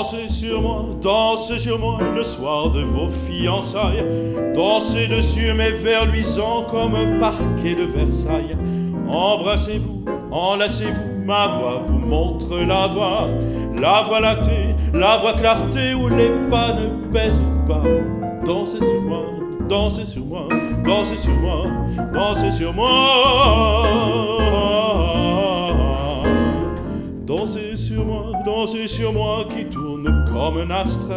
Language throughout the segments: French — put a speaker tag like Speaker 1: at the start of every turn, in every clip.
Speaker 1: dansez sur moi le soir de vos fiançailles. Dansez dessus mes vers luisants comme un parquet de Versailles. Embrassez-vous, enlacez-vous, ma voix vous montre la voix lactée, la voix clarté où les pas ne pèsent pas. Dansez sur moi, dansez sur moi, dansez sur moi, dansez sur moi. Dansez sur moi qui tourne comme un astre.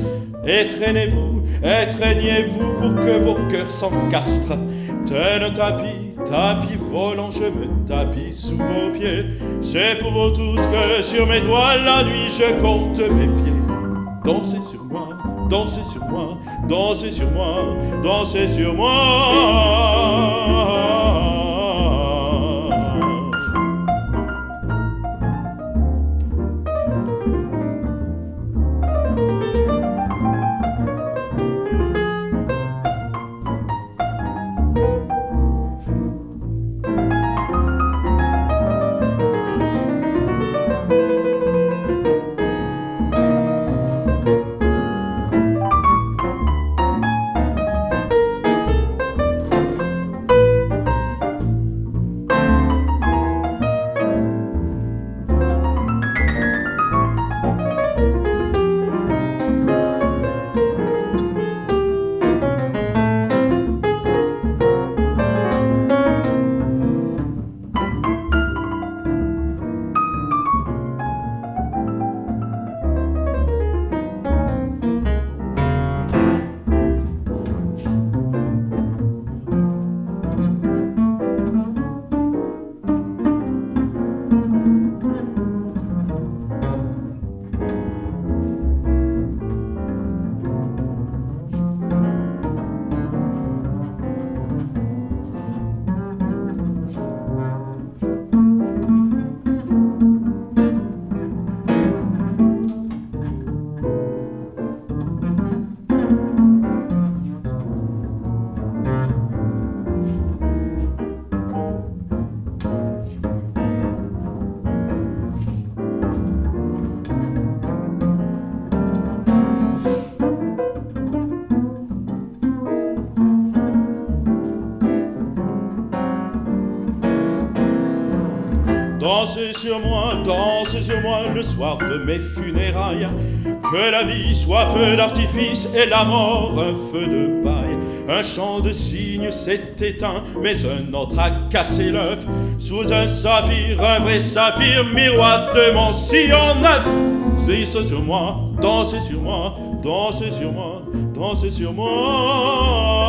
Speaker 1: Étreignez-vous pour que vos cœurs s'encastrent. Tel un tapis volant, je me tapis sous vos pieds. C'est pour vous tous que sur mes doigts la nuit je compte mes pieds. Dansez sur moi, dansez sur moi, dansez sur moi, dansez sur moi. Dansez sur moi le soir de mes funérailles. Que la vie soit feu d'artifice et la mort un feu de paille. Un chant de cygne s'est éteint, mais un autre a cassé l'œuf. Sous un saphir, un vrai saphir, miroir de mon sillon neuf. Dansez sur moi, dansez sur moi, dansez sur moi, dansez sur moi.